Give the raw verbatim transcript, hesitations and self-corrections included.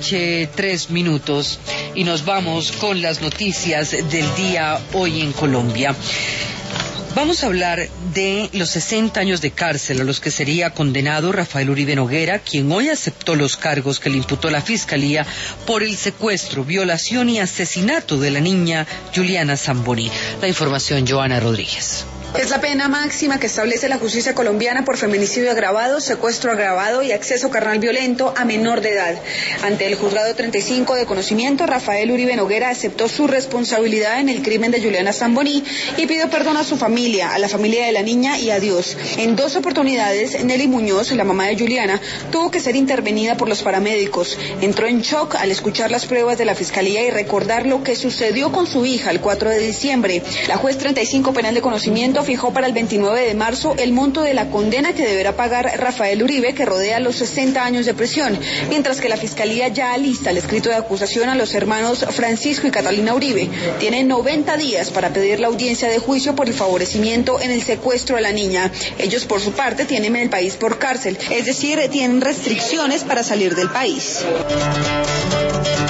noche, tres minutos, y nos vamos con las noticias del día hoy en Colombia. Vamos a hablar de los sesenta años de cárcel a los que sería condenado Rafael Uribe Noguera, quien hoy aceptó los cargos que le imputó la Fiscalía por el secuestro, violación y asesinato de la niña Juliana Zamboni. La información, Joana Rodríguez. Es la pena máxima que establece la justicia colombiana por feminicidio agravado, secuestro agravado y acceso carnal violento a menor de edad. Ante el juzgado treinta y cinco de conocimiento, Rafael Uribe Noguera aceptó su responsabilidad en el crimen de Juliana Zamboni y pidió perdón a su familia, a la familia de la niña y a Dios. En dos oportunidades, Nelly Muñoz, la mamá de Juliana, tuvo que ser intervenida por los paramédicos. Entró en shock al escuchar las pruebas de la Fiscalía y recordar lo que sucedió con su hija el cuatro de diciembre. La juez treinta y cinco penal de conocimiento fijó para el veintinueve de marzo el monto de la condena que deberá pagar Rafael Uribe, que rodea los sesenta años de prisión, mientras que la Fiscalía ya alista el escrito de acusación a los hermanos Francisco y Catalina Uribe. Tienen noventa días para pedir la audiencia de juicio por el favorecimiento en el secuestro de la niña. Ellos, por su parte, tienen el país por cárcel, es decir, tienen restricciones para salir del país.